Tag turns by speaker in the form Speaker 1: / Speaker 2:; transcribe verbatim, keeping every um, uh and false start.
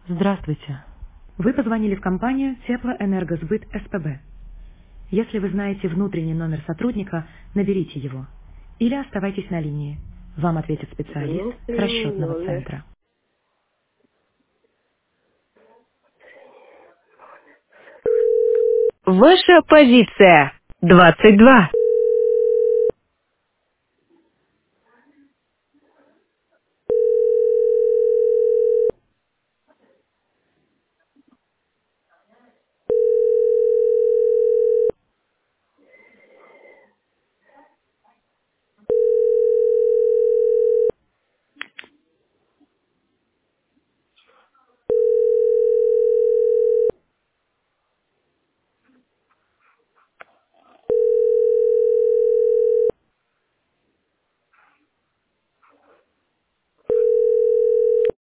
Speaker 1: Здравствуйте. Вы позвонили в компанию Теплоэнергосбыт СПБ. Если вы знаете внутренний номер сотрудника, наберите его. Или оставайтесь на линии. Вам ответит специалист с
Speaker 2: Внутренний
Speaker 1: расчетного
Speaker 2: номер.
Speaker 1: центра. Ваша позиция двадцать два.